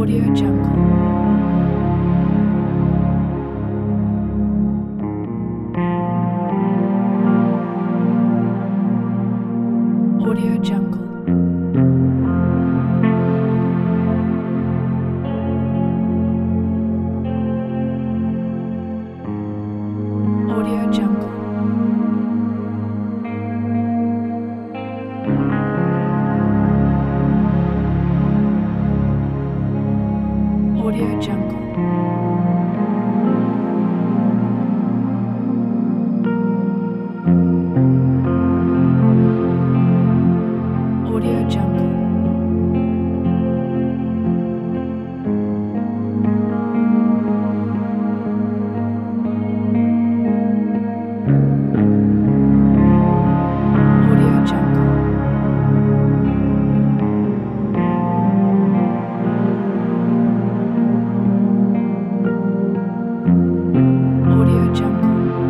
Audio Jungle. Audio Jungle. Audio Jungle. Audio Jungle. Audio Jungle. Audio Jungle. Audio Jungle.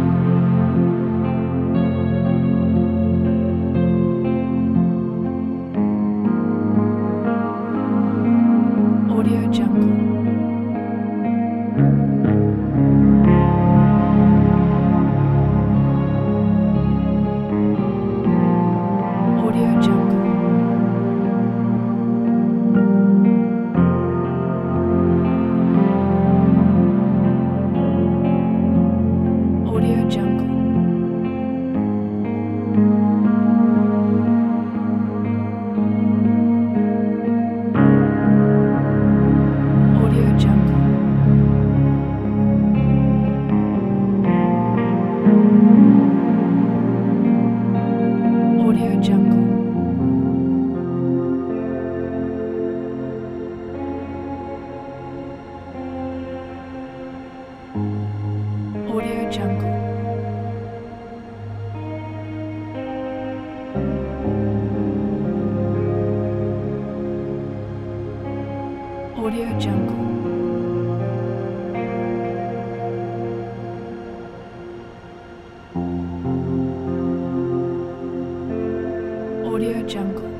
Audio Jungle. Audio Jungle. Audio Jungle. Audio Jungle. Audio Jungle. Audio Jungle. Audio Jungle. Audio Jungle.